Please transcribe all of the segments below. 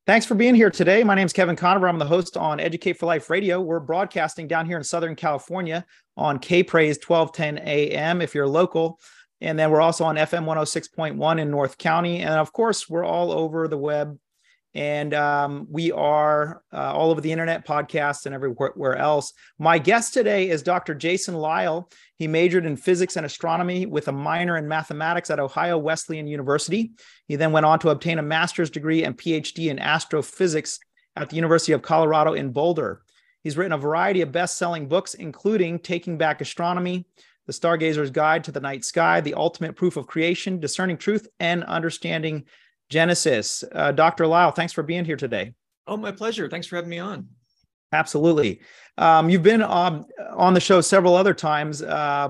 Thanks for being here today. My name is Kevin Conover. I'm the host on Educate for Life Radio. We're broadcasting down here in Southern California on K-Praise 1210 AM if you're local. And then we're also on FM 106.1 in North County. And of course, we're all over the web. And we are all over the internet, podcasts, and everywhere else. My guest today is Dr. Jason Lisle. He majored in physics and astronomy with a minor in mathematics at Ohio Wesleyan University. He then went on to obtain a master's degree and PhD in astrophysics at the University of Colorado in Boulder. He's written a variety of best-selling books, including Taking Back Astronomy, The Stargazer's Guide to the Night Sky, The Ultimate Proof of Creation, Discerning Truth, and Understanding Genesis. Dr. Lisle, thanks for being here today. Oh, my pleasure. Thanks for having me on. Absolutely. You've been on the show several other times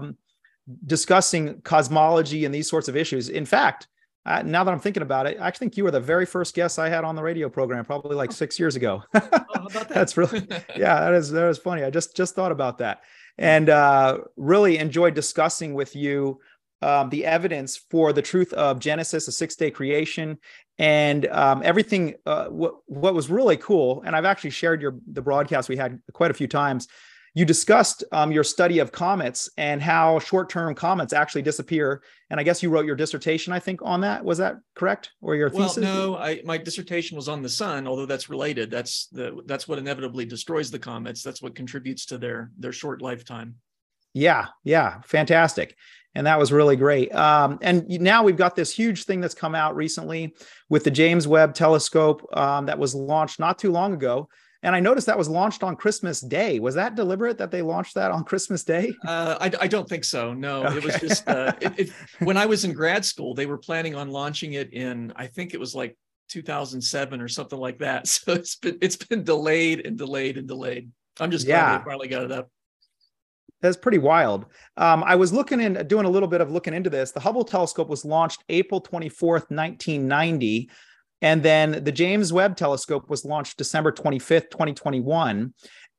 discussing cosmology and these sorts of issues. In fact, now that I'm thinking about it, I think you were the very first guest I had on the radio program, probably like 6 years ago. Oh, how about that? That's really, yeah, that is funny. I just thought about that and really enjoyed discussing with you the evidence for the truth of Genesis, a six-day creation, and everything. What was really cool, and I've actually shared the broadcast we had quite a few times. You discussed your study of comets and how short-term comets actually disappear. And I guess you wrote your dissertation, I think, on that. Was that correct? Or your thesis? Well, no, my dissertation was on the sun, although that's related. That's what inevitably destroys the comets. That's what contributes to their short lifetime. Yeah, fantastic. And that was really great. And now we've got this huge thing that's come out recently with the James Webb Telescope that was launched not too long ago. And I noticed that was launched on Christmas Day. Was that deliberate that they launched that on Christmas Day? I don't think so. No, Okay. It was just when I was in grad school, they were planning on launching it in, I think it was like 2007 or something like that. So it's been delayed and delayed and delayed. I'm just glad they finally got it up. That's pretty wild. I was doing a little bit of looking into this. The Hubble telescope was launched April 24th, 1990. And then the James Webb telescope was launched December 25th, 2021.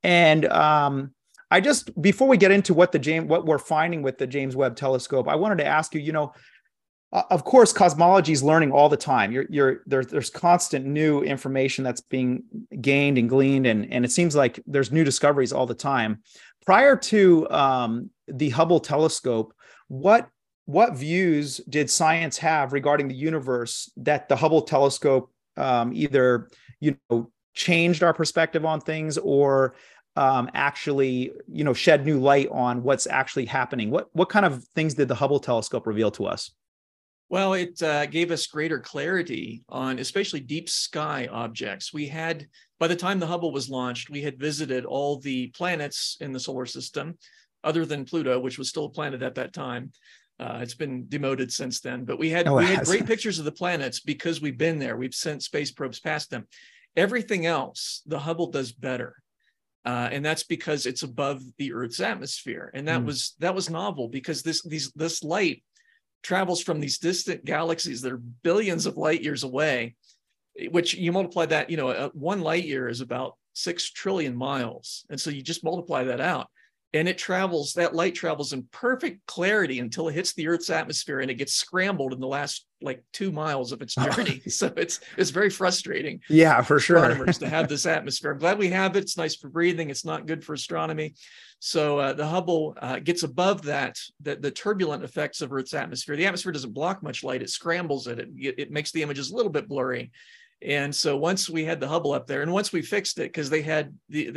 And before we get into what we're finding with the James Webb telescope, I wanted to ask you, of course, cosmology is learning all the time. There's constant new information that's being gained and gleaned, and it seems like there's new discoveries all the time. Prior to the Hubble telescope, what views did science have regarding the universe that the Hubble telescope either changed our perspective on things or actually shed new light on what's actually happening? What kind of things did the Hubble telescope reveal to us? Well, it gave us greater clarity on especially deep sky objects. By the time the Hubble was launched, we had visited all the planets in the solar system, other than Pluto, which was still a planet at that time. It's been demoted since then, but we had great pictures of the planets because we've been there. We've sent space probes past them. Everything else, the Hubble does better. And that's because it's above the Earth's atmosphere. And that was novel because this light travels from these distant galaxies that are billions of light years away, which you multiply that, 1 light year is about 6 trillion miles. And so you just multiply that out. And that light travels in perfect clarity until it hits the Earth's atmosphere and it gets scrambled in the last 2 miles of its journey. So it's very frustrating. Yeah, for sure. Astronomers to have this atmosphere. I'm glad we have it. It's nice for breathing. It's not good for astronomy. So the Hubble gets above the turbulent effects of Earth's atmosphere. The atmosphere doesn't block much light. It scrambles it. It makes the images a little bit blurry. And so once we had the Hubble up there and once we fixed it, because they had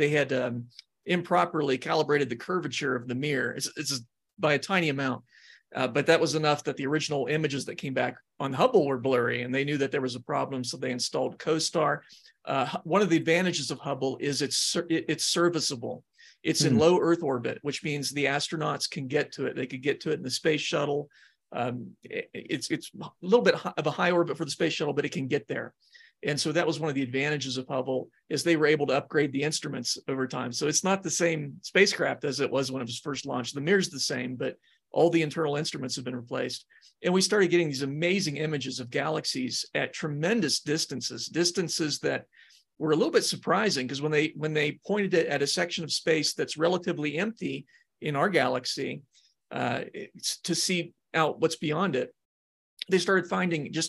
improperly calibrated the curvature of the mirror. It's by a tiny amount, but that was enough that the original images that came back on Hubble were blurry, and they knew that there was a problem, so they installed CoStar. One of the advantages of Hubble is it's serviceable. It's in low Earth orbit, which means the astronauts can get to it. They could get to it in the space shuttle. It's a little bit of a high orbit for the space shuttle, but it can get there. And so that was one of the advantages of Hubble, is they were able to upgrade the instruments over time. So it's not the same spacecraft as it was when it was first launched. The mirror's the same, but all the internal instruments have been replaced. And we started getting these amazing images of galaxies at tremendous distances that were a little bit surprising, because when they pointed it at a section of space that's relatively empty in our galaxy to see out what's beyond it, they started finding just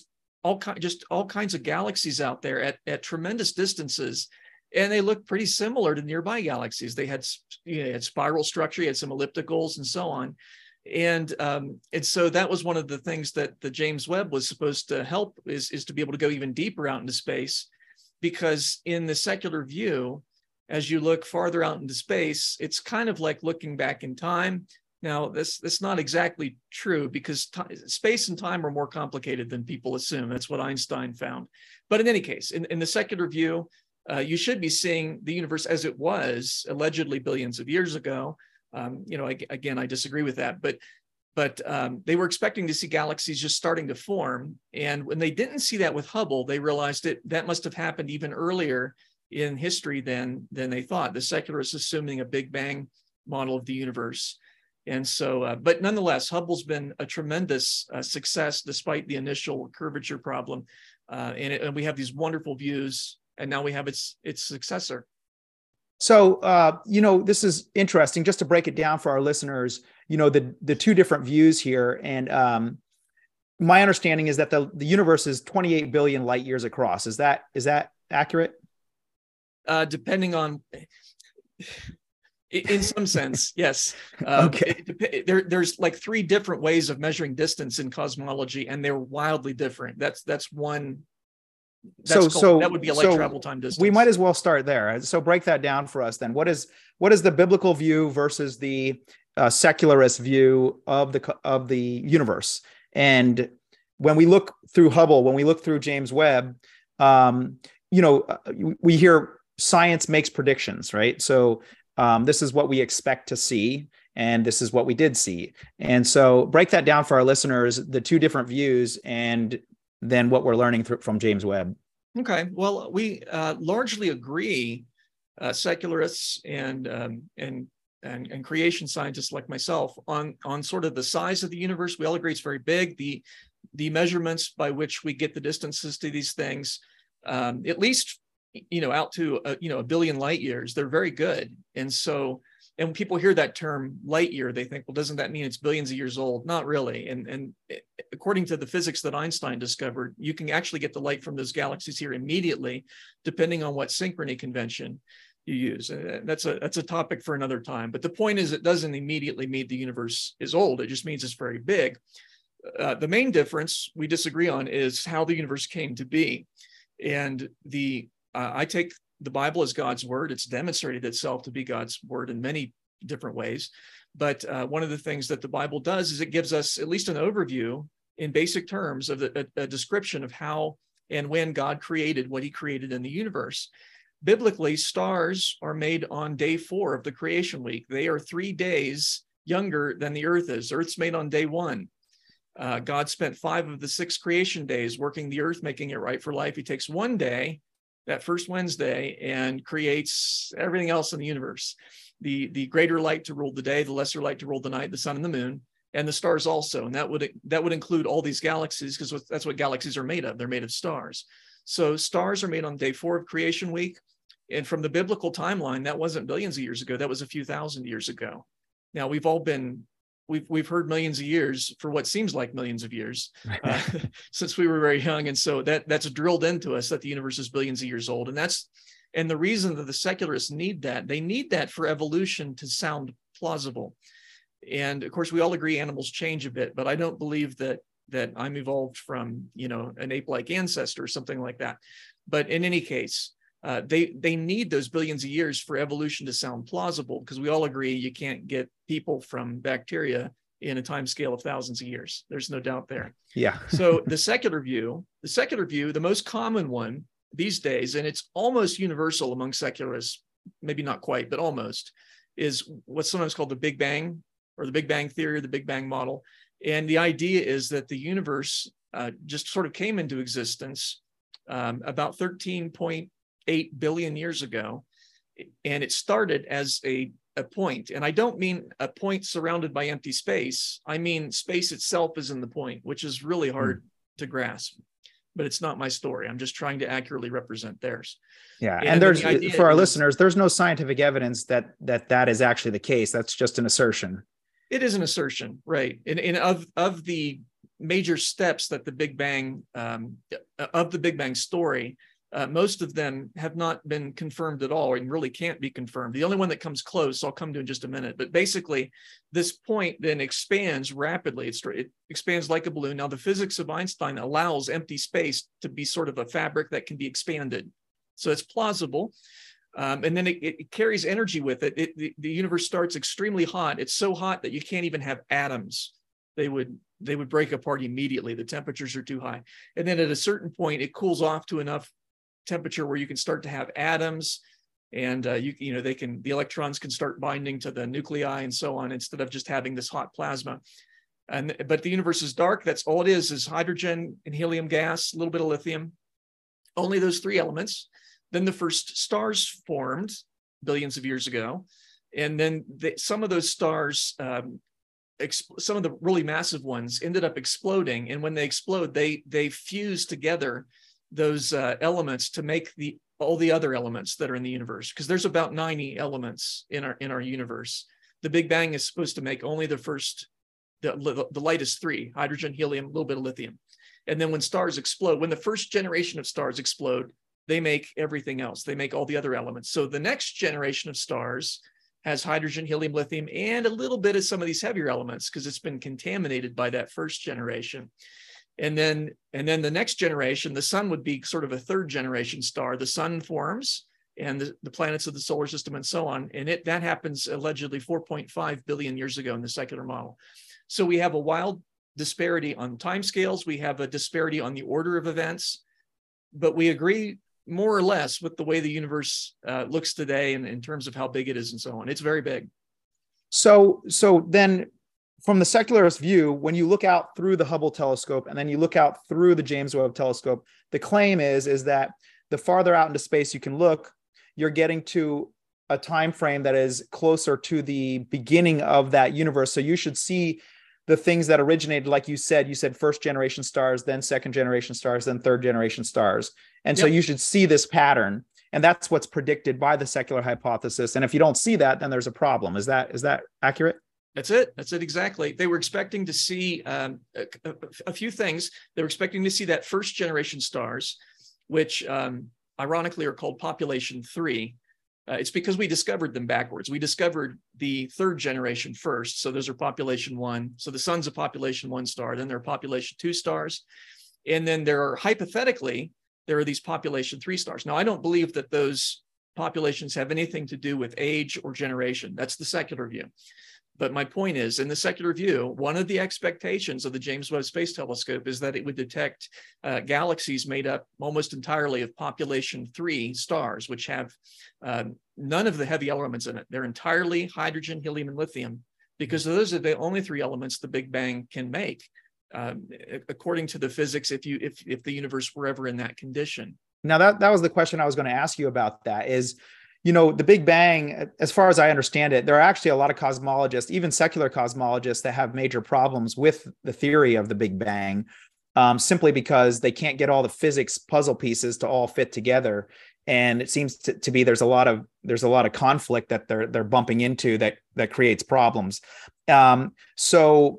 just all kinds of galaxies out there at tremendous distances, and they look pretty similar to nearby galaxies. They had, had spiral structure, you had some ellipticals, and so on. And so that was one of the things that the James Webb was supposed to help, is to be able to go even deeper out into space, because in the secular view, as you look farther out into space, it's kind of like looking back in time. Now, that's not exactly true, because space and time are more complicated than people assume. That's what Einstein found. But in any case, in the secular view, you should be seeing the universe as it was allegedly billions of years ago. Again, I disagree with that, but they were expecting to see galaxies just starting to form. And when they didn't see that with Hubble, they realized that must have happened even earlier in history than they thought. The secularists assuming a Big Bang model of the universe. And so, but nonetheless, Hubble's been a tremendous success despite the initial curvature problem. And we have these wonderful views, and now we have its successor. So, this is interesting. Just to break it down for our listeners, the two different views here. And my understanding is that the universe is 28 billion light years across. Is that accurate? Depending on, in some sense, yes. Okay. There's like 3 different ways of measuring distance in cosmology, and they're wildly different. That's one. That would be a light travel time distance. We might as well start there. So break that down for us then. What is the biblical view versus the secularist view of the universe? And when we look through Hubble, when we look through James Webb, we hear science makes predictions, right? So this is what we expect to see, and this is what we did see. And so break that down for our listeners, the two different views, and then what we're learning from James Webb. Okay, well, we largely agree, secularists and creation scientists like myself, on sort of the size of the universe. We all agree it's very big. The measurements by which we get the distances to these things, at least out to a billion light years, they're very good. And so, and when people hear that term light year, they think, well, doesn't that mean it's billions of years old? Not really. And according to the physics that Einstein discovered, you can actually get the light from those galaxies here immediately, depending on what synchrony convention you use. That's a topic for another time. But the point is, it doesn't immediately mean the universe is old. It just means it's very big. The main difference we disagree on is how the universe came to be. And I take the Bible as God's word. It's demonstrated itself to be God's word in many different ways. But one of the things that the Bible does is it gives us at least an overview in basic terms of a description of how and when God created what he created in the universe. Biblically, stars are made on day 4 of the creation week. They are 3 days younger than the earth is. Earth's made on day 1. God spent 5 of the 6 creation days working the earth, making it right for life. He takes 1 day, that first Wednesday, and creates everything else in the universe. The greater light to rule the day, the lesser light to rule the night, the sun and the moon, and the stars also. And that would include all these galaxies, because that's what galaxies are made of. They're made of stars. So stars are made on day 4 of creation week. And from the biblical timeline, that wasn't billions of years ago. That was a few thousand years ago. Now, we've heard millions of years for what seems like millions of years since we were very young. And so that's drilled into us that the universe is billions of years old. And the reason that the secularists need that, they need that for evolution to sound plausible. And of course, we all agree animals change a bit, but I don't believe that I'm evolved from, an ape-like ancestor or something like that. But in any case, they need those billions of years for evolution to sound plausible, because we all agree you can't get people from bacteria in a time scale of thousands of years. There's no doubt there. Yeah. So the secular view, the most common one these days, and it's almost universal among secularists, maybe not quite, but almost, is what's sometimes called the Big Bang, or the Big Bang theory, or the Big Bang model. And the idea is that the universe just sort of came into existence about 13.8 billion years ago, and it started as a point. And I don't mean a point surrounded by empty space. I mean space itself is in the point, which is really hard to grasp. But it's not my story. I'm just trying to accurately represent theirs. Yeah, and there's, for our listeners, there's no scientific evidence that is actually the case. That's just an assertion. It is an assertion, right? And of the major steps that the Big Bang, of the Big Bang story, most of them have not been confirmed at all and really can't be confirmed. The only one that comes close, I'll come to in just a minute, but basically this point then expands rapidly. It expands like a balloon. Now the physics of Einstein allows empty space to be sort of a fabric that can be expanded. So it's plausible. And then it carries energy with it. The universe starts extremely hot. It's so hot that you can't even have atoms. They would break apart immediately. The temperatures are too high. And then at a certain point, it cools off to enough temperature where you can start to have atoms, and the electrons can start binding to the nuclei and so on, instead of just having this hot plasma. But the universe is dark. That's all it is hydrogen and helium gas, a little bit of lithium, only those three elements. Then the first stars formed billions of years ago. And then some of those stars, some of the really massive ones, ended up exploding. And when they explode, they fuse together those elements to make all the other elements that are in the universe, because there's about 90 elements in our universe. The Big Bang is supposed to make only the lightest three: hydrogen, helium, a little bit of lithium. And then when stars explode, when the first generation of stars explode, they make everything else. They make all the other elements. So the next generation of stars has hydrogen, helium, lithium, and a little bit of some of these heavier elements, because it's been contaminated by that first generation. And then the next generation, the sun would be sort of a third generation star. The sun forms, and the planets of the solar system and so on. And that happens allegedly 4.5 billion years ago in the secular model. So we have a wild disparity on timescales. We have a disparity on the order of events, but we agree more or less with the way the universe looks today, and in terms of how big it is and so on. It's very big. So then, from the secularist view, when you look out through the Hubble telescope and then you look out through the James Webb telescope, the claim is that the farther out into space you can look, you're getting to a time frame that is closer to the beginning of that universe. So you should see the things that originated, like you said first generation stars, then second generation stars, then third generation stars. And so you should see this pattern. And that's what's predicted by the secular hypothesis. And if you don't see that, then there's a problem. Is that accurate? That's it. That's it exactly. They were expecting to see a few things. They were expecting to see that first generation stars, which ironically are called population 3. It's because we discovered them backwards. We discovered the third generation first. So those are population 1. So the sun's a population 1 star. Then there are population 2 stars. And then there are these population 3 stars. Now, I don't believe that those populations have anything to do with age or generation. That's the secular view. But my point is, in the secular view, one of the expectations of the James Webb Space Telescope is that it would detect galaxies made up almost entirely of population 3 stars, which have none of the heavy elements in it. They're entirely hydrogen, helium, and lithium, because those are the only 3 elements the Big Bang can make, according to the physics, if the universe were ever in that condition. Now, that was the question I was going to ask you about. That is, the Big Bang, as far as I understand it, there are actually a lot of cosmologists, even secular cosmologists, that have major problems with the theory of the Big Bang, simply because they can't get all the physics puzzle pieces to all fit together. And it seems to be there's a lot of conflict that they're bumping into that creates problems. So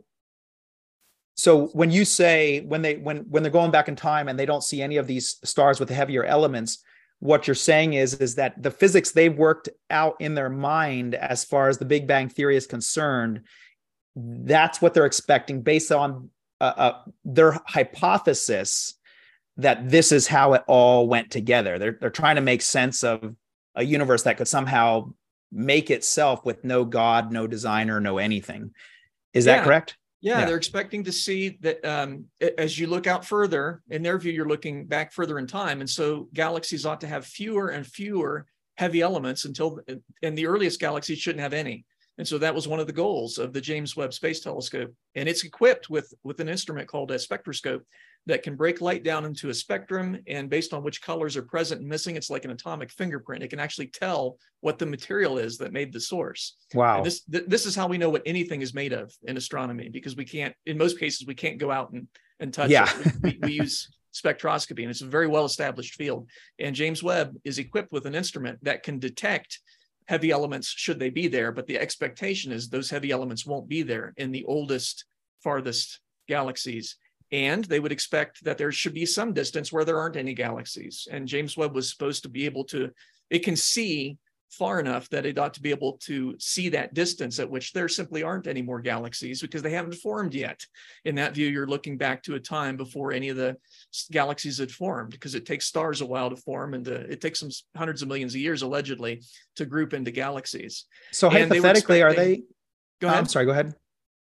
when you say when they're going back in time and they don't see any of these stars with the heavier elements, what you're saying is that the physics they've worked out in their mind as far as the Big Bang theory is concerned, that's what they're expecting based on their hypothesis that this is how it all went together. They're trying to make sense of a universe that could somehow make itself with no God, no designer, no anything. Is that correct? Yeah, they're expecting to see that as you look out further, in their view, you're looking back further in time. And so galaxies ought to have fewer and fewer heavy elements and the earliest galaxies shouldn't have any. And so that was one of the goals of the James Webb Space Telescope. And it's equipped with an instrument called a spectroscope that can break light down into a spectrum. And based on which colors are present and missing, it's like an atomic fingerprint. It can actually tell what the material is that made the source. Wow. And this is how we know what anything is made of in astronomy, because we can't, in most cases, we can't go out and touch it. We use spectroscopy, and it's a very well-established field. And James Webb is equipped with an instrument that can detect heavy elements should they be there, but the expectation is those heavy elements won't be there in the oldest, farthest galaxies. And they would expect that there should be some distance where there aren't any galaxies. And James Webb was supposed to be able to, it can see far enough that it ought to be able to see that distance at which there simply aren't any more galaxies because they haven't formed yet. In that view, you're looking back to a time before any of the galaxies had formed, because it takes stars a while to form, and it takes them hundreds of millions of years, allegedly, to group into galaxies. So hypothetically, are they? Go ahead. I'm sorry, go ahead.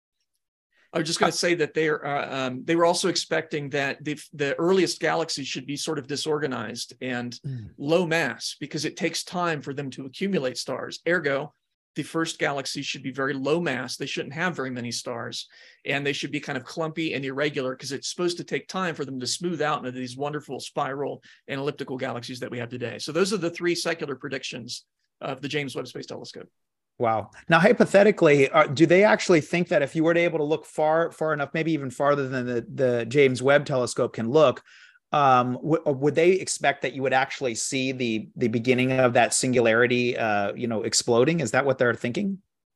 I was just going to say that they were also expecting that the earliest galaxies should be sort of disorganized and low mass, because it takes time for them to accumulate stars. Ergo, the first galaxies should be very low mass. They shouldn't have very many stars, and they should be kind of clumpy and irregular, because it's supposed to take time for them to smooth out into these wonderful spiral and elliptical galaxies that we have today. So those are the three secular predictions of the James Webb Space Telescope. Wow. Now, hypothetically, do they actually think that if you were to able to look far enough, maybe even farther than the James Webb Telescope can look, would they expect that you would actually see the beginning of that singularity, exploding? Is that what they're thinking?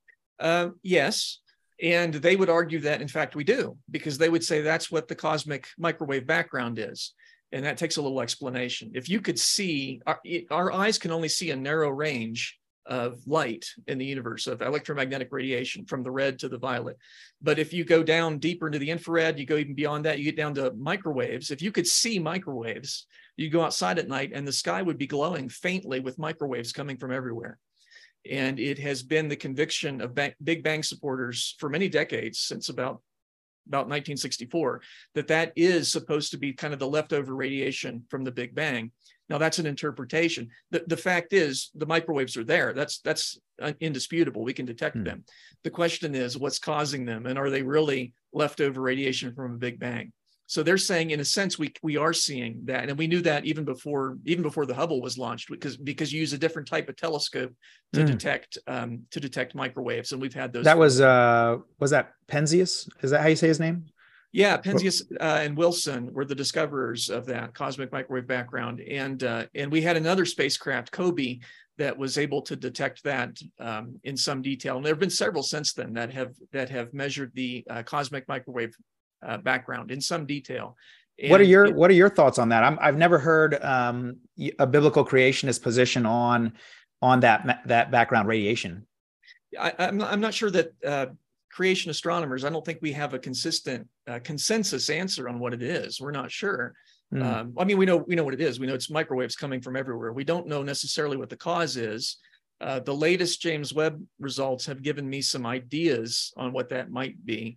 Yes. And they would argue that, in fact, we do, because they would say that's what the cosmic microwave background is. And that takes a little explanation. If you could see, our eyes can only see a narrow range of light in the universe, of electromagnetic radiation from the red to the violet. But if you go down deeper into the infrared, you go even beyond that, you get down to microwaves. If you could see microwaves, you go outside at night and the sky would be glowing faintly with microwaves coming from everywhere. And it has been the conviction of Big Bang supporters for many decades, since about 1964, that is supposed to be kind of the leftover radiation from the Big Bang. Now, that's an interpretation. The fact is, the microwaves are there. That's indisputable. We can detect them. The question is, what's causing them? And are they really leftover radiation from a Big Bang? So they're saying, in a sense, we are seeing that. And we knew that even before the Hubble was launched, because you use a different type of telescope to detect microwaves. And we've had those. That was that Penzias? Is that how you say his name? Yeah, Penzias and Wilson were the discoverers of that cosmic microwave background, and we had another spacecraft, COBE, that was able to detect that in some detail. And there have been several since then that have measured the cosmic microwave background in some detail. And what are your thoughts on that? I've never heard a biblical creationist position on that background radiation. I'm not sure that. Creation astronomers, I don't think we have a consistent consensus answer on what it is. We're not sure. I mean, we know what it is. We know it's microwaves coming from everywhere. We don't know necessarily what the cause is. The latest James Webb results have given me some ideas on what that might be.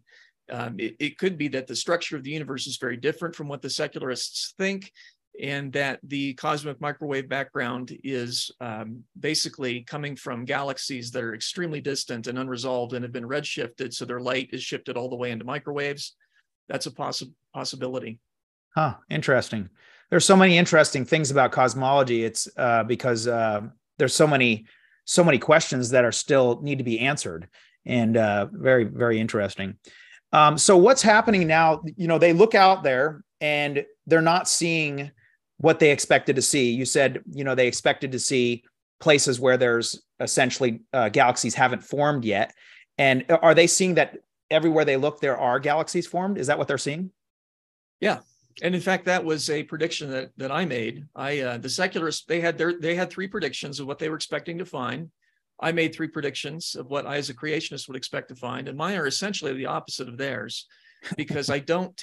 It could be that the structure of the universe is very different from what the secularists think, and that the cosmic microwave background is basically coming from galaxies that are extremely distant and unresolved and have been redshifted, so their light is shifted all the way into microwaves. That's a possibility. Huh, interesting. There's so many interesting things about cosmology. It's because there's so many questions that are still need to be answered, and very, very interesting. So what's happening now? They look out there and they're not seeing what they expected to see. You said, they expected to see places where there's essentially galaxies haven't formed yet. And are they seeing that everywhere they look, there are galaxies formed? Is that what they're seeing? Yeah. And in fact, that was a prediction that I made. The secularists, they had three predictions of what they were expecting to find. I made three predictions of what I, as a creationist, would expect to find. And mine are essentially the opposite of theirs, because I don't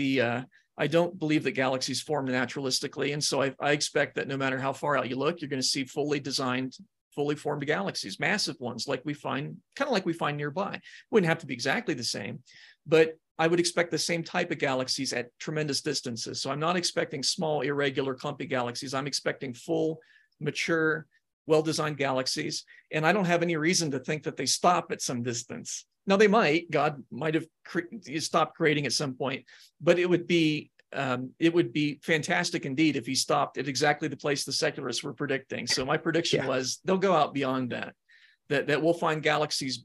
believe that galaxies form naturalistically. And so I expect that no matter how far out you look, you're going to see fully designed, fully formed galaxies, massive ones like we find nearby. Wouldn't have to be exactly the same, but I would expect the same type of galaxies at tremendous distances. So I'm not expecting small, irregular, clumpy galaxies. I'm expecting full, mature, well-designed galaxies. And I don't have any reason to think that they stop at some distance. Now, they might. God might have stopped creating at some point, but it would be fantastic indeed if he stopped at exactly the place the secularists were predicting. So my prediction was they'll go out beyond that we'll find galaxies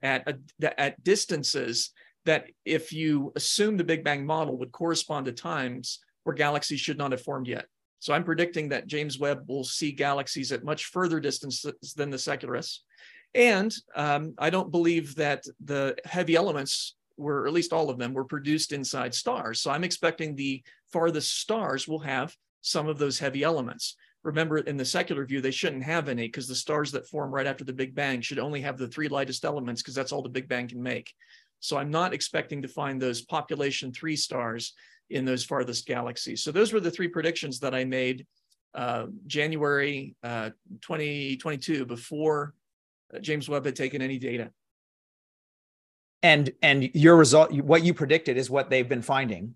at distances that, if you assume the Big Bang model, would correspond to times where galaxies should not have formed yet. So I'm predicting that James Webb will see galaxies at much further distances than the secularists. And I don't believe that the heavy elements were, or at least all of them, were produced inside stars. So I'm expecting the farthest stars will have some of those heavy elements. Remember, in the secular view, they shouldn't have any, because the stars that form right after the Big Bang should only have the 3 lightest elements, because that's all the Big Bang can make. So I'm not expecting to find those population 3 stars in those farthest galaxies. So those were the 3 predictions that I made January 2022, before James Webb had taken any data. And your result, what you predicted, is what they've been finding.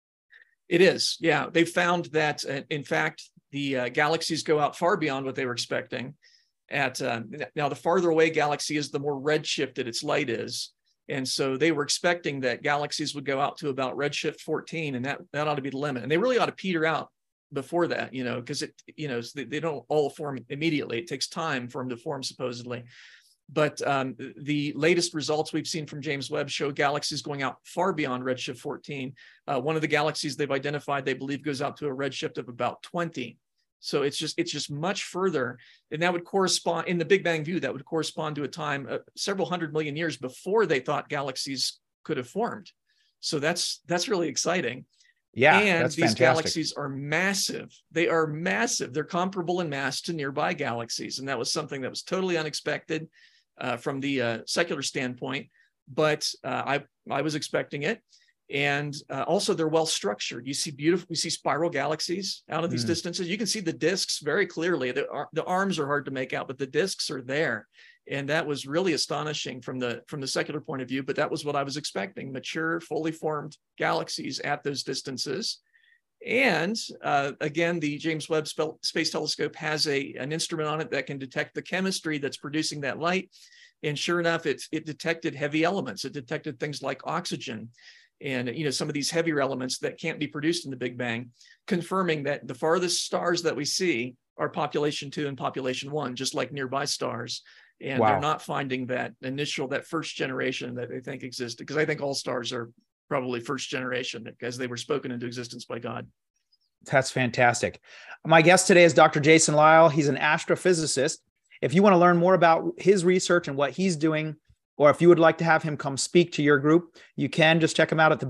It is, yeah. They found that, in fact, the galaxies go out far beyond what they were expecting. Now, the farther away galaxy is, the more redshifted its light is. And so they were expecting that galaxies would go out to about redshift 14, and that ought to be the limit. And they really ought to peter out before that, because they don't all form immediately. It takes time for them to form, supposedly. But the latest results we've seen from James Webb show galaxies going out far beyond redshift 14. One of the galaxies they've identified, they believe, goes out to a redshift of about 20. So it's just much further, and that would correspond, in the Big Bang view, that would correspond to a time several 100 million years before they thought galaxies could have formed. So that's really exciting. Yeah, and that's these fantastic. Galaxies are massive. They are massive. They're comparable in mass to nearby galaxies, and that was something that was totally unexpected from the secular standpoint. But I was expecting it. And also, they're well structured. You see we see spiral galaxies out at these distances. You can see the disks very clearly. The arms are hard to make out, but the disks are there. And that was really astonishing from the secular point of view. But that was what I was expecting: mature, fully formed galaxies at those distances. And again, the James Webb Space Telescope has an instrument on it that can detect the chemistry that's producing that light. And sure enough, it detected heavy elements. It detected things like oxygen, and some of these heavier elements that can't be produced in the Big Bang, confirming that the farthest stars that we see are population 2 and population 1, just like nearby stars. And they're not finding that first generation that they think existed, because I think all stars are probably first generation, because they were spoken into existence by God. That's fantastic. My guest today is Dr. Jason Lisle. He's an astrophysicist. If you want to learn more about his research and what he's doing, or if you would like to have him come speak to your group, you can just check him out at the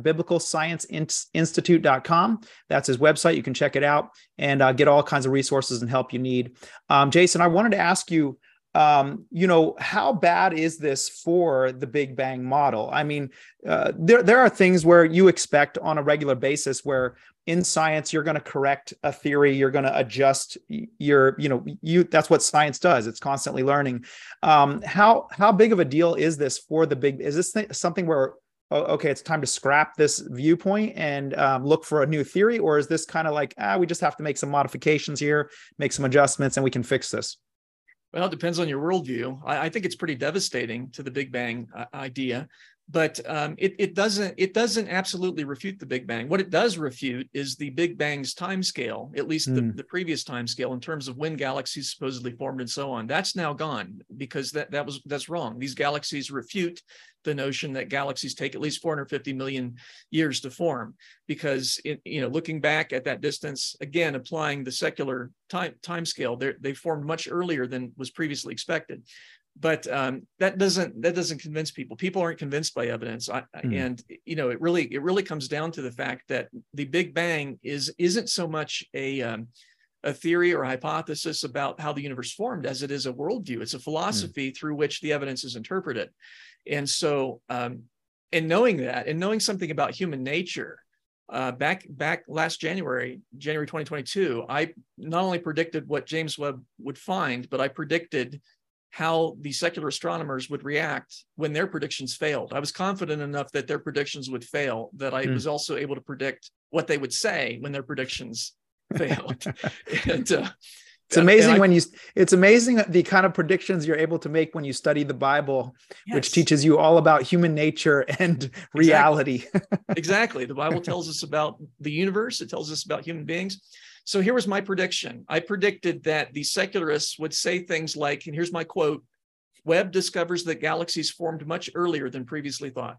biblicalscienceinstitute.com. That's his website. You can check it out and get all kinds of resources and help you need. Jason, I wanted to ask you, how bad is this for the Big Bang model? I mean, there are things where you expect on a regular basis where in science, you're going to correct a theory, you're going to adjust that's what science does. It's constantly learning. How big of a deal is this for is this something where, okay, it's time to scrap this viewpoint and look for a new theory? Or is this kind of like, we just have to make some modifications here, make some adjustments, and we can fix this? Well, it depends on your worldview. I think it's pretty devastating to the Big Bang idea, but it doesn't absolutely refute the Big Bang. What it does refute is the Big Bang's time scale, at least the previous time scale, in terms of when galaxies supposedly formed and so on. That's now gone, because that's wrong. These galaxies refute the notion that galaxies take at least 450 million years to form, because looking back at that distance, again, applying the secular time scale, they formed much earlier than was previously expected. But that doesn't convince people. People aren't convinced by evidence, and it really comes down to the fact that the Big Bang isn't so much a theory or a hypothesis about how the universe formed as it is a worldview. It's a philosophy through which the evidence is interpreted. And so, in knowing that, and knowing something about human nature, back last January 2022, I not only predicted what James Webb would find, but I predicted how the secular astronomers would react when their predictions failed. I was confident enough that their predictions would fail that I was also able to predict what they would say when their predictions failed. And, it's amazing it's amazing the kind of predictions you're able to make when you study the Bible, which teaches you all about human nature and reality. Exactly. The Bible tells us about the universe. It tells us about human beings. So here was my prediction. I predicted that the secularists would say things like, and here's my quote: "Webb discovers that galaxies formed much earlier than previously thought."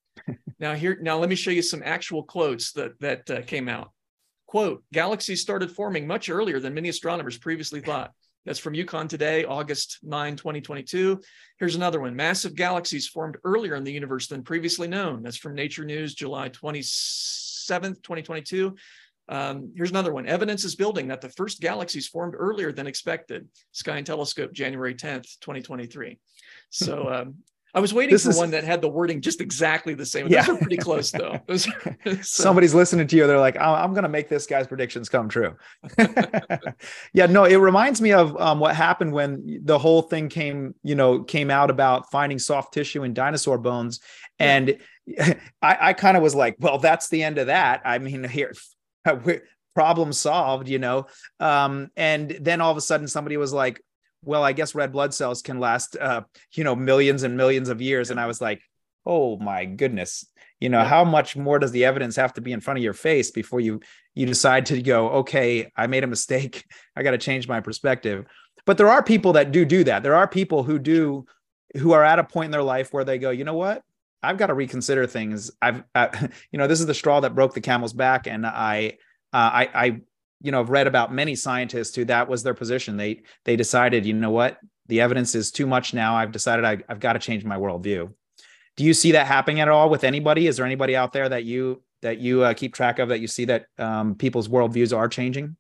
Now let me show you some actual quotes that came out. Quote: "Galaxies started forming much earlier than many astronomers previously thought. That's from Yukon Today, August 9, 2022. Here's another one. Massive galaxies formed earlier in the universe than previously known. That's from Nature News, July 27th, 2022. Here's another one. Evidence is building that the first galaxies formed earlier than expected. Sky and Telescope, January 10th, 2023. So I was waiting for one that had the wording just exactly the same. Those are pretty close, though. Somebody's listening to you. They're like, I'm going to make this guy's predictions come true. Yeah, no, it reminds me of what happened when the whole thing came out about finding soft tissue in dinosaur bones. And I kind of was like, well, that's the end of that. I mean, here, problem solved, and then all of a sudden somebody was like, well, I guess red blood cells can last, millions and millions of years. And I was like, oh my goodness, how much more does the evidence have to be in front of your face before you decide to go, okay, I made a mistake. I got to change my perspective. But there are people that do that. There are people who are at a point in their life where they go, you know what? I've got to reconsider things. This is the straw that broke the camel's back. And I've read about many scientists who that was their position. They decided, you know what, the evidence is too much now. I've decided I've got to change my worldview. Do you see that happening at all with anybody? Is there anybody out there that you keep track of, that you see that people's worldviews are changing?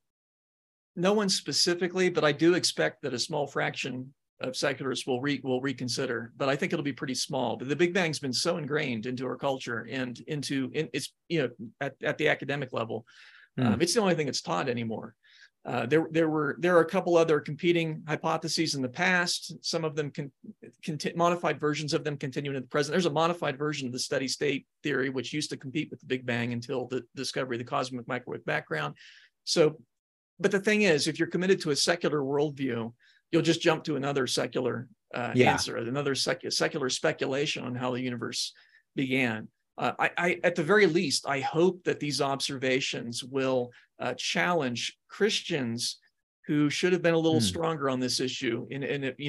No one specifically, but I do expect that a small fraction of secularists will reconsider, but I think it'll be pretty small. But the Big Bang's been so ingrained into our culture and it's at the academic level. It's the only thing that's taught anymore. There are a couple other competing hypotheses in the past. Some of them modified versions of them continue in the present. There's a modified version of the steady state theory, which used to compete with the Big Bang until the discovery of the cosmic microwave background. So, but the thing is, if you're committed to a secular worldview, you'll just jump to another secular answer, another secular speculation on how the universe began. I at the very least, I hope that these observations will challenge Christians who should have been a little stronger on this issue. And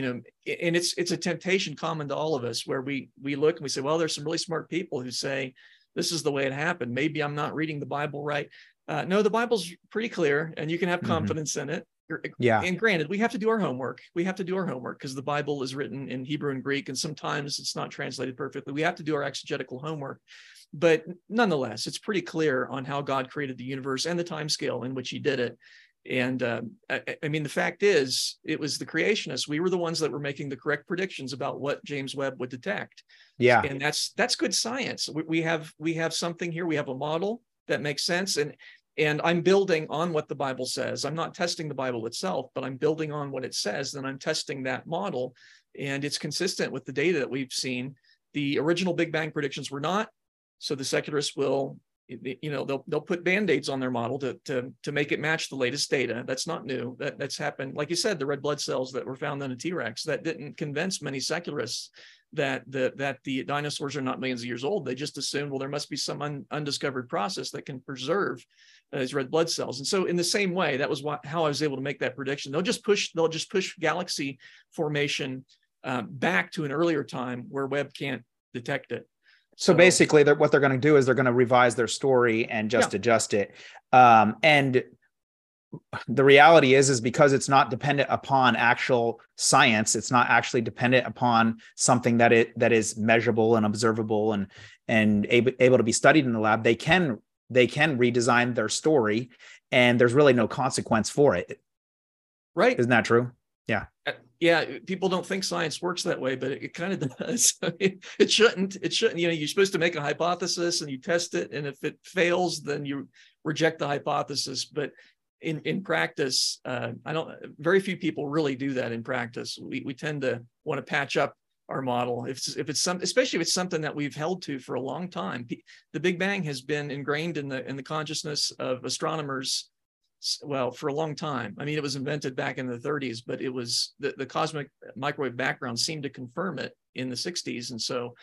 it's a temptation common to all of us, where we look and we say, well, there's some really smart people who say this is the way it happened. Maybe I'm not reading the Bible right. No, the Bible's pretty clear, and you can have confidence in it. Yeah. And granted, we have to do our homework. We have to do our homework because the Bible is written in Hebrew and Greek, and sometimes it's not translated perfectly. We have to do our exegetical homework. But nonetheless, it's pretty clear on how God created the universe and the time scale in which he did it. And I mean, the fact is, it was the creationists. We were the ones that were making the correct predictions about what James Webb would detect. Yeah. And that's good science. We have something here. We have a model that makes sense. And I'm building on what the Bible says. I'm not testing the Bible itself, but I'm building on what it says. Then I'm testing that model, and it's consistent with the data that we've seen. The original Big Bang predictions were not. So the secularists will, they'll put Band-Aids on their model to make it match the latest data. That's not new. That's happened. Like you said, the red blood cells that were found in a T-Rex, that didn't convince many secularists that the dinosaurs are not millions of years old. They just assumed, well, there must be some undiscovered process that can preserve these red blood cells. And so in the same way, that was how I was able to make that prediction. They'll just push galaxy formation back to an earlier time where Webb can't detect it. So basically, what they're going to do is they're going to revise their story and just adjust it. And the reality is because it's not dependent upon actual science, it's not actually dependent upon something that is measurable and observable and able to be studied in the lab. They can redesign their story, and there's really no consequence for it. Right? Isn't that true? Yeah. Yeah, people don't think science works that way, but it kind of does. It shouldn't. You're supposed to make a hypothesis and you test it, and if it fails, then you reject the hypothesis. But in practice, very few people really do that in practice. We tend to want to patch up our model especially if it's something that we've held to for a long time. The Big Bang has been ingrained in the consciousness of astronomers, well, for a long time. I mean, it was invented back in the 30s, but it was the cosmic microwave background seemed to confirm it in the 60s. And so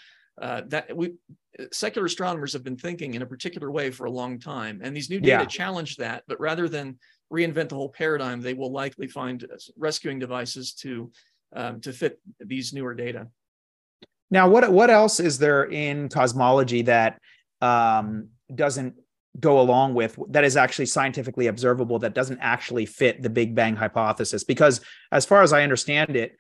secular astronomers have been thinking in a particular way for a long time. And these new data challenge that, but rather than reinvent the whole paradigm, they will likely find rescuing devices to fit these newer data. Now, what else is there in cosmology that doesn't go along with that is actually scientifically observable that doesn't actually fit the Big Bang hypothesis? Because as far as I understand it,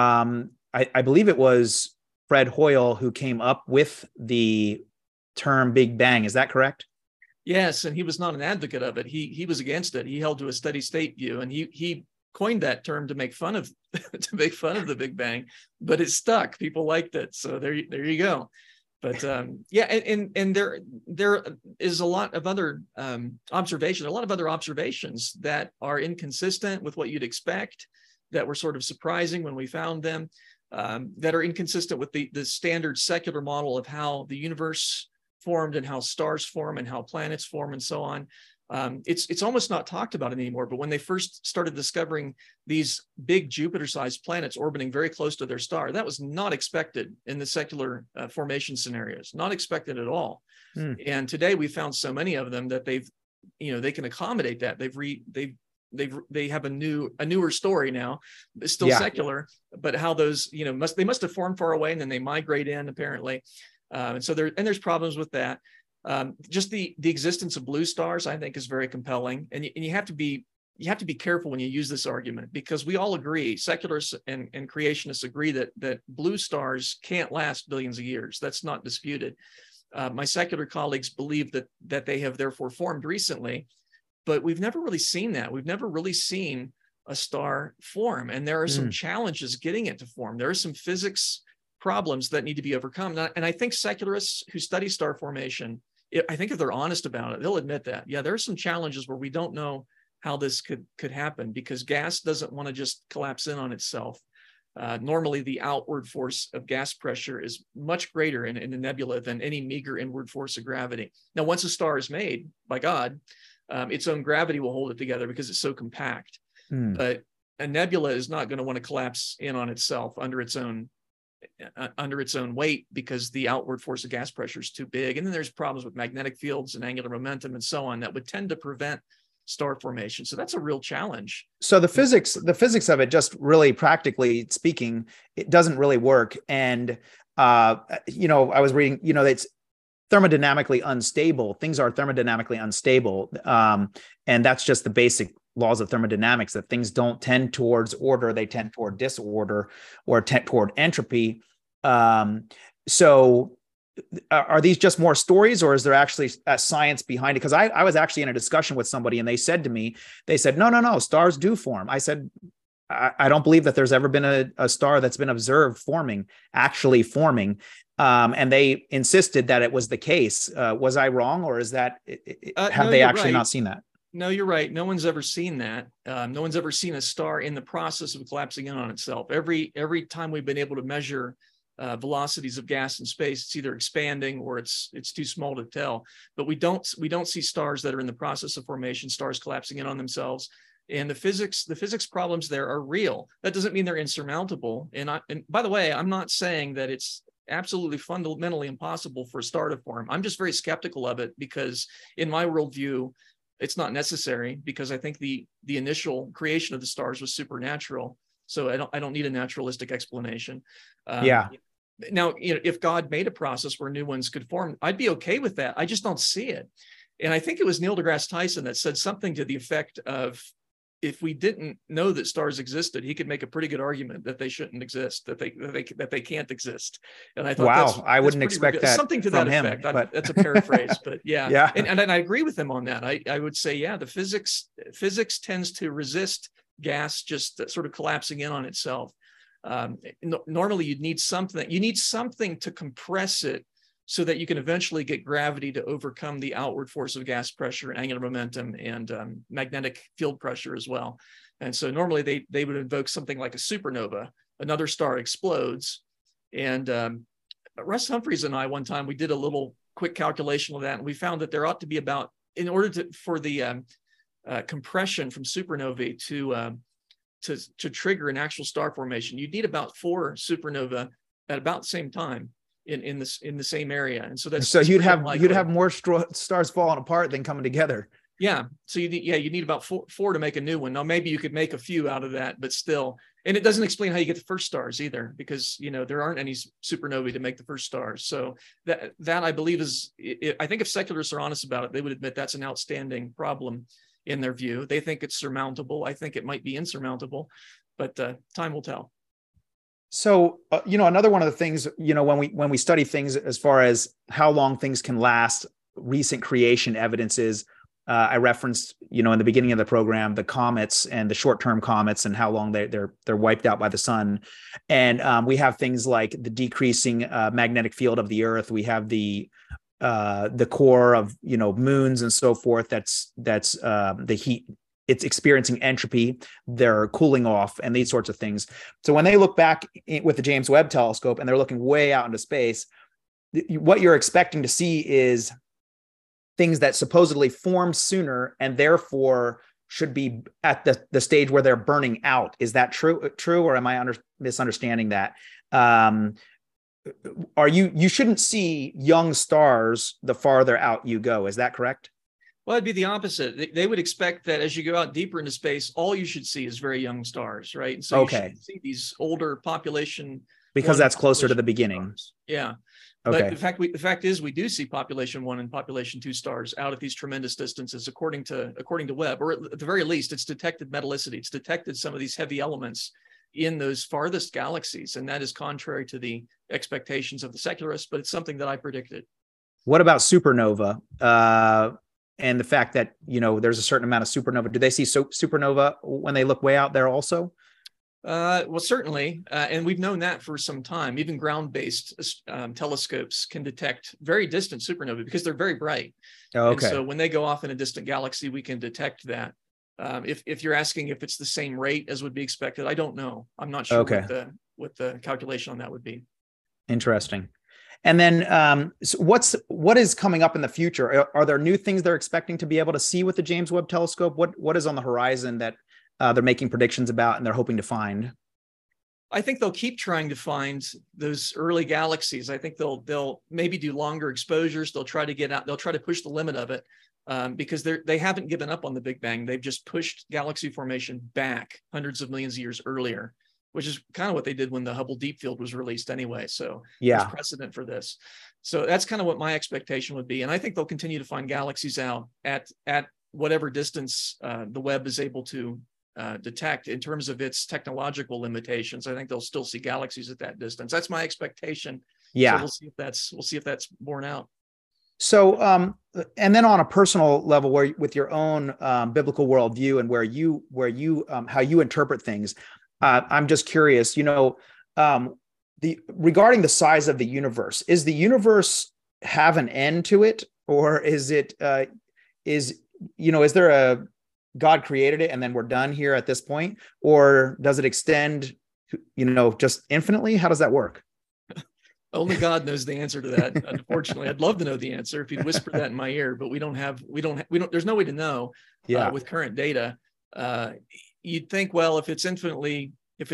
I believe it was Fred Hoyle who came up with the term Big Bang. Is that correct? Yes, and he was not an advocate of it. He was against it. He held to a steady state view, and he coined that term to make fun of the Big Bang, but it stuck. People liked it, so there you go. But yeah, and there is a lot of other observations that are inconsistent with what you'd expect, that were sort of surprising when we found them, that are inconsistent with the standard secular model of how the universe formed and how stars form and how planets form and so on. It's almost not talked about anymore, but when they first started discovering these big Jupiter-sized planets orbiting very close to their star, that was not expected in the secular formation scenarios, not expected at all. And today we found so many of them that they can accommodate that. They have a newer story now. It's still secular, but how those they must have formed far away and then they migrate in apparently. And so there's problems with that. Just the existence of blue stars, I think, is very compelling, and you have to be careful when you use this argument, because we all agree, secularists and creationists agree that blue stars can't last billions of years. That's not disputed. My secular colleagues believe that they have therefore formed recently, but we've never really seen that. We've never really seen a star form, and there are some challenges getting it to form. There are some physics problems that need to be overcome. And I think secularists who study star formation, I think if they're honest about it, they'll admit that, yeah, there are some challenges where we don't know how this could happen, because gas doesn't want to just collapse in on itself. Normally, the outward force of gas pressure is much greater in a nebula than any meager inward force of gravity. Now, once a star is made by God, its own gravity will hold it together because it's so compact. But a nebula is not going to want to collapse in on itself under its own weight, because the outward force of gas pressure is too big. And then there's problems with magnetic fields and angular momentum and so on that would tend to prevent star formation. So that's a real challenge. So the physics of it, just really practically speaking, it doesn't really work. And I was reading, it's thermodynamically unstable. Things are thermodynamically unstable. And that's just the basic laws of thermodynamics, that things don't tend towards order, they tend toward disorder or toward entropy. So are these just more stories, or is there actually a science behind it? Because I was actually in a discussion with somebody and they said, no, stars do form. I said, I don't believe that there's ever been a star that's been observed actually forming. And they insisted that it was the case. Was I wrong, or is that, have they actually not seen that? No, you're right. No one's ever seen that. No one's ever seen a star in the process of collapsing in on itself. Every time we've been able to measure velocities of gas in space, it's either expanding or it's too small to tell. But we don't see stars that are in the process of formation, stars collapsing in on themselves. And the physics problems there are real. That doesn't mean they're insurmountable. And by the way, I'm not saying that it's absolutely fundamentally impossible for a star to form. I'm just very skeptical of it, because in my worldview, it's not necessary, because I think the initial creation of the stars was supernatural. So I don't need a naturalistic explanation. Now, if God made a process where new ones could form, I'd be okay with that. I just don't see it. And I think it was Neil deGrasse Tyson that said something to the effect of, if we didn't know that stars existed, he could make a pretty good argument that they shouldn't exist, that they can't exist. And I thought, wow, I wouldn't expect that something to that effect. But that's a paraphrase, but yeah, yeah. And I agree with him on that. I would say, yeah, the physics tends to resist gas just sort of collapsing in on itself. Normally, you need something to compress it, so that you can eventually get gravity to overcome the outward force of gas pressure and angular momentum and magnetic field pressure as well. And so normally they would invoke something like a supernova. Another star explodes. And Russ Humphreys and I, one time, we did a little quick calculation of that, and we found that there ought to be about, in order for the compression from supernovae to trigger an actual star formation, you'd need about 4 supernovae at about the same time in the same area. And so you'd have more stars falling apart than coming together. Yeah. So you need about four to make a new one. Now, maybe you could make a few out of that, but still, and it doesn't explain how you get the first stars either, because, there aren't any supernovae to make the first stars. So that I believe I think if secularists are honest about it, they would admit that's an outstanding problem in their view. They think it's surmountable. I think it might be insurmountable, but time will tell. So, another one of the things, when we study things as far as how long things can last, recent creation evidences, I referenced, in the beginning of the program, the comets and the short-term comets and how long they're wiped out by the sun. And we have things like the decreasing magnetic field of the Earth. We have the core of, moons and so forth. That's the heat. It's experiencing entropy. They're cooling off and these sorts of things. So when they look back with the James Webb Telescope and they're looking way out into space, what you're expecting to see is things that supposedly formed sooner and therefore should be at the stage where they're burning out. Is that true, or am I misunderstanding that? You shouldn't see young stars the farther out you go. Is that correct? Well, it'd be the opposite. They would expect that as you go out deeper into space, all you should see is very young stars, right? And so you should see these older population, because that's closer to the beginning. Stars. Yeah. Okay. But the fact is we do see population 1 and population 2 stars out at these tremendous distances, according to Webb, or at the very least, it's detected metallicity. It's detected some of these heavy elements in those farthest galaxies, and that is contrary to the expectations of the secularists, but it's something that I predicted. What about supernova? And the fact that, there's a certain amount of supernova. Do they see supernova when they look way out there also? Well, certainly. And we've known that for some time. Even ground-based telescopes can detect very distant supernovae because they're very bright. Oh, okay. And so when they go off in a distant galaxy, we can detect that. If you're asking if it's the same rate as would be expected, I don't know. I'm not sure what the calculation on that would be. Interesting. And then so what is coming up in the future? Are there new things they're expecting to be able to see with the James Webb Telescope? What is on the horizon that they're making predictions about and they're hoping to find? I think they'll keep trying to find those early galaxies. I think they'll maybe do longer exposures. They'll try to get out. They'll try to push the limit of it because they haven't given up on the Big Bang. They've just pushed galaxy formation back hundreds of millions of years earlier, which is kind of what they did when the Hubble Deep Field was released anyway. So there's precedent for this. So that's kind of what my expectation would be. And I think they'll continue to find galaxies out at whatever distance the Webb is able to detect in terms of its technological limitations. I think they'll still see galaxies at that distance. That's my expectation. Yeah. So we'll see if that's borne out. So, and then on a personal level, where with your own biblical worldview and how you interpret things, I'm just curious. Regarding the size of the universe, is the universe have an end to it, or is it is there a God created it and then we're done here at this point, or does it extend, just infinitely? How does that work? Only God knows the answer to that. Unfortunately, I'd love to know the answer if he'd whisper that in my ear, but we don't. There's no way to know. With current data, you'd think, well, if it's infinitely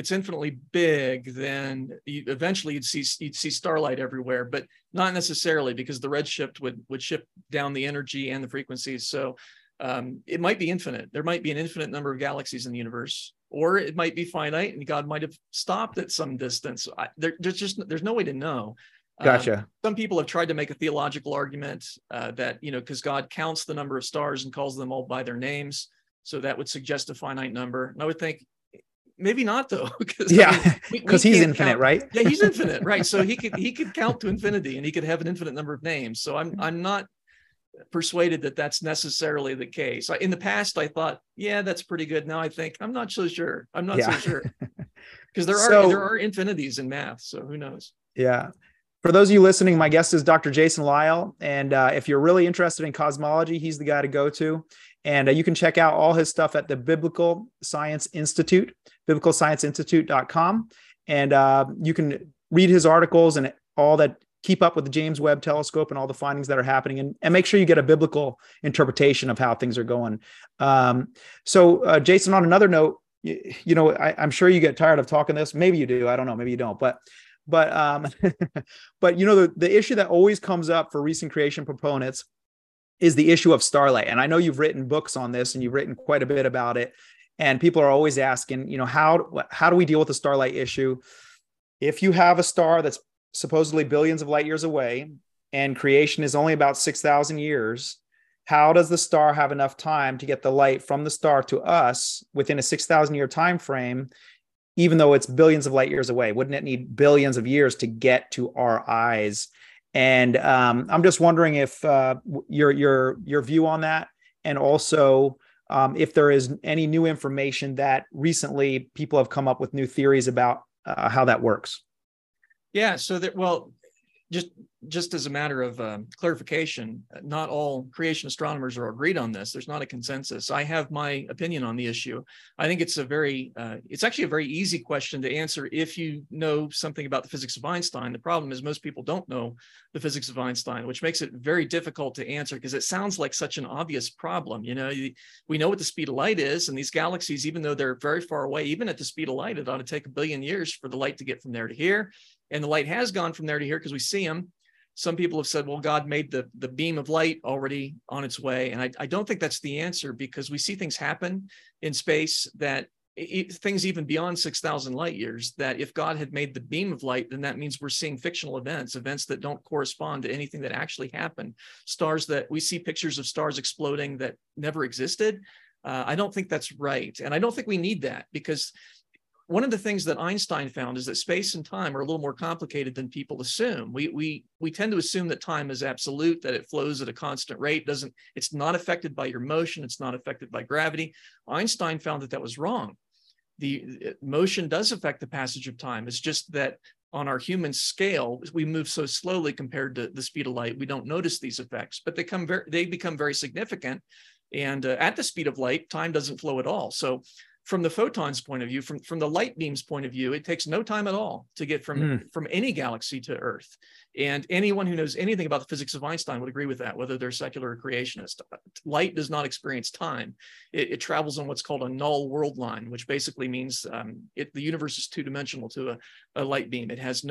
big, then eventually you'd see starlight everywhere, but not necessarily, because the redshift would shift down the energy and the frequencies. So it might be infinite. There might be an infinite number of galaxies in the universe, or it might be finite, and God might have stopped at some distance. There's no way to know. Gotcha. Some people have tried to make a theological argument that, because God counts the number of stars and calls them all by their names, so that would suggest a finite number. And I would think, maybe not, though, because he's infinite, right? Yeah, he's infinite, right? So he could count to infinity, and he could have an infinite number of names. So I'm not persuaded that that's necessarily the case. In the past, I thought, yeah, that's pretty good. Now I think I'm not so sure. So sure, because there are infinities in math. So who knows? Yeah. For those of you listening, my guest is Dr. Jason Lisle. And if you're really interested in cosmology, he's the guy to go to. And you can check out all his stuff at the Biblical Science Institute, biblicalscienceinstitute.com. And you can read his articles and all that, keep up with the James Webb Telescope and all the findings that are happening, and make sure you get a biblical interpretation of how things are going. So Jason, on another note, I'm sure you get tired of talking this. Maybe you do. I don't know. Maybe you don't. But but the issue that always comes up for recent creation proponents is the issue of starlight. And I know you've written books on this and you've written quite a bit about it. And people are always asking, how do we deal with the starlight issue? If you have a star that's supposedly billions of light years away and creation is only about 6,000 years, how does the star have enough time to get the light from the star to us within a 6,000 year time frame, even though it's billions of light years away? Wouldn't it need billions of years to get to our eyes? And I'm just wondering if your view on that, and also if there is any new information that recently people have come up with new theories about how that works. Yeah, so that, well, just as a matter of clarification, not all creation astronomers are agreed on this. There's not a consensus. I have my opinion on the issue. I think it's it's actually a very easy question to answer if you know something about the physics of Einstein. The problem is most people don't know the physics of Einstein, which makes it very difficult to answer because it sounds like such an obvious problem. We know what the speed of light is, and these galaxies, even though they're very far away, even at the speed of light, it ought to take 1 billion years for the light to get from there to here. And the light has gone from there to here because we see them. Some people have said, well, God made the beam of light already on its way. And I don't think that's the answer, because we see things happen in space that things even beyond 6,000 light years, that if God had made the beam of light, then that means we're seeing fictional events that don't correspond to anything that actually happened. Stars that we see pictures of stars exploding that never existed. I don't think that's right. And I don't think we need that, because one of the things that Einstein found is that space and time are a little more complicated than people assume. We tend to assume that time is absolute, that it flows at a constant rate. It's not affected by your motion. It's not affected by gravity. Einstein found that that was wrong. The motion does affect the passage of time. It's just that on our human scale, we move so slowly compared to the speed of light, we don't notice these effects, but they become very significant. And at the speed of light, time doesn't flow at all. So from the photon's point of view, from the light beam's point of view, it takes no time at all to get from any galaxy to Earth. And anyone who knows anything about the physics of Einstein would agree with that, whether they're secular or creationist. Light does not experience time. It travels on what's called a null world line, which basically means the universe is two-dimensional to a light beam. It has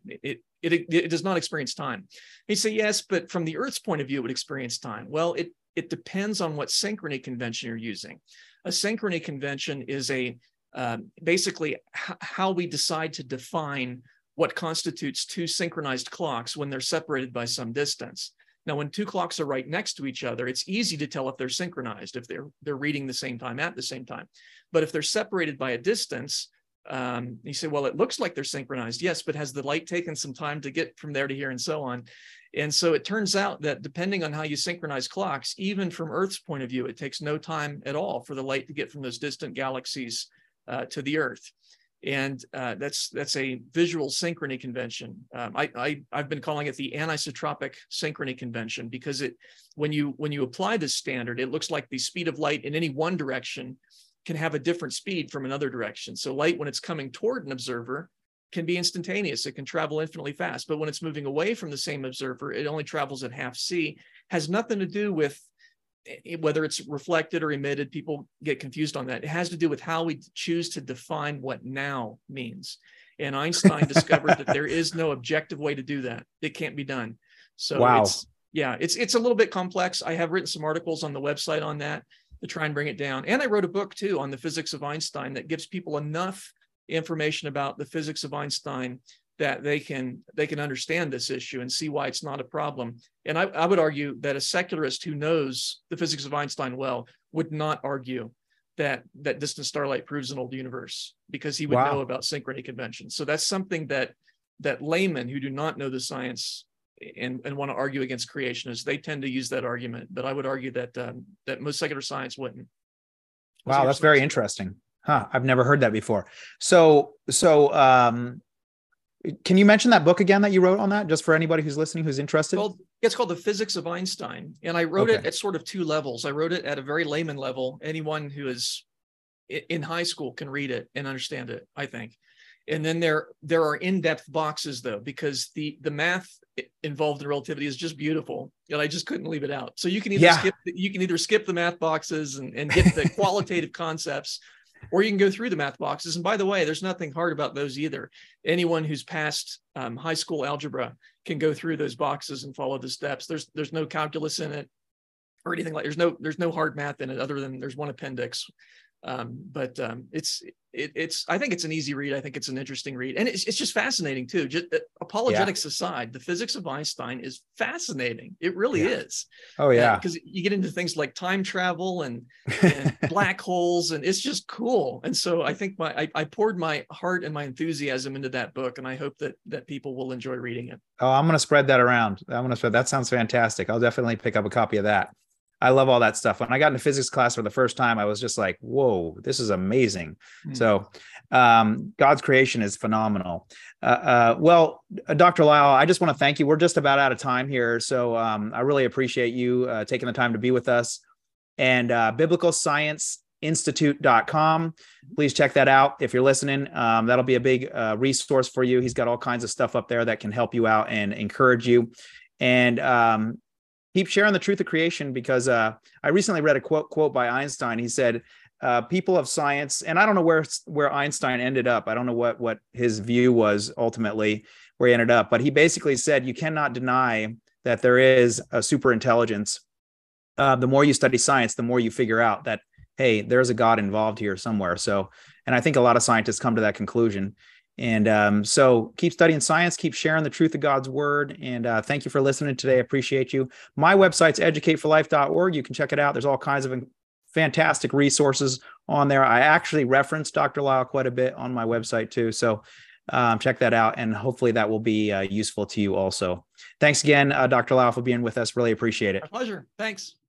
it does not experience time. You say, yes, but from the Earth's point of view, it would experience time. Well, it depends on what synchrony convention you're using. A synchrony convention is basically how we decide to define what constitutes two synchronized clocks when they're separated by some distance. Now, when two clocks are right next to each other, it's easy to tell if they're synchronized, if they're reading the same time at the same time. But if they're separated by a distance, you say, well, it looks like they're synchronized. Yes, but has the light taken some time to get from there to here and so on? And so it turns out that depending on how you synchronize clocks, even from Earth's point of view, it takes no time at all for the light to get from those distant galaxies to the Earth. And that's a visual synchrony convention. I've been calling it the anisotropic synchrony convention, because when you apply this standard, it looks like the speed of light in any one direction can have a different speed from another direction. So light, when it's coming toward an observer, can be instantaneous. It can travel infinitely fast. But when it's moving away from the same observer, it only travels at half c. Has nothing to do with whether it's reflected or emitted. People get confused on that. It has to do with how we choose to define what now means. And Einstein discovered that there is no objective way to do that. It can't be done. So wow. It's a little bit complex. I have written some articles on the website on that to try and bring it down. And I wrote a book too on the physics of Einstein that gives people enough information about the physics of Einstein that they can understand this issue and see why it's not a problem. And I would argue that a secularist who knows the physics of Einstein well would not argue that distant starlight proves an old universe, because he would know about synchrony conventions. So that's something that laymen who do not know the science and want to argue against creationists, they tend to use that argument. But I would argue that most secular science wouldn't. Wow, that's very interesting. Huh, I've never heard that before. So can you mention that book again that you wrote on that, just for anybody who's listening, who's interested? It's called The Physics of Einstein. And I wrote it at sort of two levels. I wrote it at a very layman level. Anyone who is in high school can read it and understand it, I think. And then there are in-depth boxes, though, because the math involved in relativity is just beautiful, and I just couldn't leave it out. So you can either skip the math boxes and get the qualitative concepts, or you can go through the math boxes. And by the way, there's nothing hard about those either. Anyone who's passed high school algebra can go through those boxes and follow the steps. There's no calculus in it. or anything like. There's no hard math in it other than there's one appendix. It's I think it's an easy read. I think it's an interesting read, and it's just fascinating too. Just apologetics aside, the physics of Einstein is fascinating. It really is. Oh yeah, because you get into things like time travel and black holes, and it's just cool. And so I think I poured my heart and my enthusiasm into that book, and I hope that people will enjoy reading it. Oh, I'm going to spread that around. That sounds fantastic. I'll definitely pick up a copy of that. I love all that stuff. When I got into physics class for the first time, I was just like, whoa, this is amazing. So God's creation is phenomenal. Well, Dr. Lisle, I just want to thank you. We're just about out of time here. So I really appreciate you taking the time to be with us. And biblicalscienceinstitute.com. Please check that out. If you're listening, that'll be a big resource for you. He's got all kinds of stuff up there that can help you out and encourage you. And keep sharing the truth of creation, because I recently read a quote by Einstein. He said, people of science, and I don't know where Einstein ended up. I don't know what his view was ultimately, where he ended up, but he basically said, you cannot deny that there is a super intelligence. The more you study science, the more you figure out that, hey, there's a God involved here somewhere. So, and I think a lot of scientists come to that conclusion. And so keep studying science, keep sharing the truth of God's word. And thank you for listening today. I appreciate you. My website's educateforlife.org. You can check it out. There's all kinds of fantastic resources on there. I actually reference Dr. Lisle quite a bit on my website too. So check that out. And hopefully that will be useful to you also. Thanks again, Dr. Lisle, for being with us. Really appreciate it. My pleasure. Thanks.